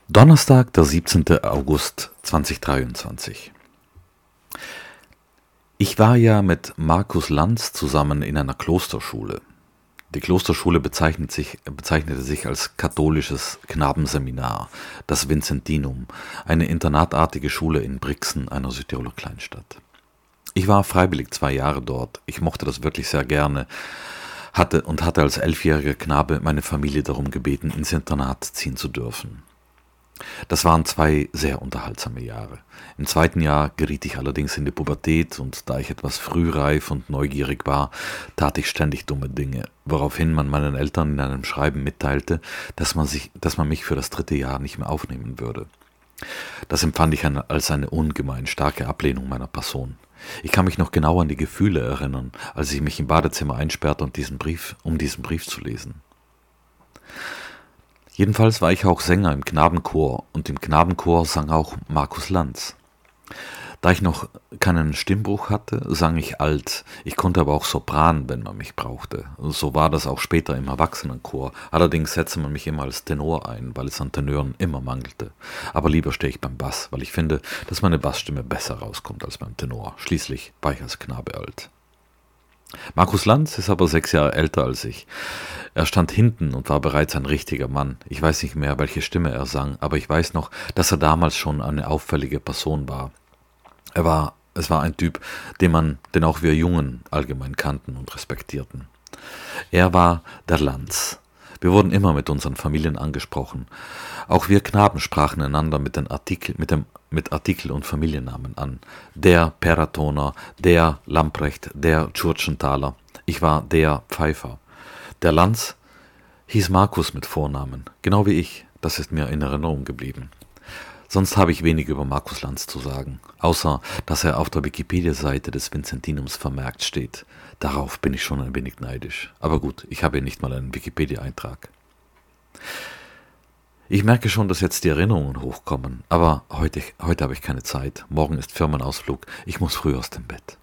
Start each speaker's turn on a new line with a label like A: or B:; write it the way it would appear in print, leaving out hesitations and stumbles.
A: Donnerstag, der 17. August 2023. Ich war ja mit Markus Lanz zusammen in einer Klosterschule. Die Klosterschule bezeichnete sich als katholisches Knabenseminar, das Vincentinum, eine internatartige Schule in Brixen, einer Südtiroler Kleinstadt. Ich war freiwillig 2 Jahre dort. Ich mochte das wirklich sehr gerne, hatte als 11-jähriger Knabe meine Familie darum gebeten, ins Internat ziehen zu dürfen. Das waren 2 sehr unterhaltsame Jahre. Im 2. Jahr geriet ich allerdings in die Pubertät und da ich etwas frühreif und neugierig war, tat ich ständig dumme Dinge, woraufhin man meinen Eltern in einem Schreiben mitteilte, dass man mich für das 3. Jahr nicht mehr aufnehmen würde. Das empfand ich als eine ungemein starke Ablehnung meiner Person. Ich kann mich noch genau an die Gefühle erinnern, als ich mich im Badezimmer einsperrte um diesen Brief zu lesen. Jedenfalls war ich auch Sänger im Knabenchor und im Knabenchor sang auch Markus Lanz. Da ich noch keinen Stimmbruch hatte, sang ich alt. Ich konnte aber auch Sopran, wenn man mich brauchte. So war das auch später im Erwachsenenchor. Allerdings setzte man mich immer als Tenor ein, weil es an Tenören immer mangelte. Aber lieber stehe ich beim Bass, weil ich finde, dass meine Bassstimme besser rauskommt als beim Tenor. Schließlich war ich als Knabe alt. Markus Lanz ist aber 6 Jahre älter als ich. Er stand hinten und war bereits ein richtiger Mann. Ich weiß nicht mehr, welche Stimme er sang, aber ich weiß noch, dass er damals schon eine auffällige Person war. Es war ein Typ, den auch wir Jungen allgemein kannten und respektierten. Er war der Lanz. Wir wurden immer mit unseren Familien angesprochen. Auch wir Knaben sprachen einander mit Artikel und Familiennamen an. Der Peratoner, der Lamprecht, der Tschurtschenthaler. Ich war der Pfeifer. Der Lanz hieß Markus mit Vornamen, genau wie ich. Das ist mir in Erinnerung geblieben. Sonst habe ich wenig über Markus Lanz zu sagen, außer dass er auf der Wikipedia-Seite des Vincentinums vermerkt steht. Darauf bin ich schon ein wenig neidisch. Aber gut, ich habe nicht mal einen Wikipedia-Eintrag. Ich merke schon, dass jetzt die Erinnerungen hochkommen, aber heute habe ich keine Zeit. Morgen ist Firmenausflug, ich muss früh aus dem Bett.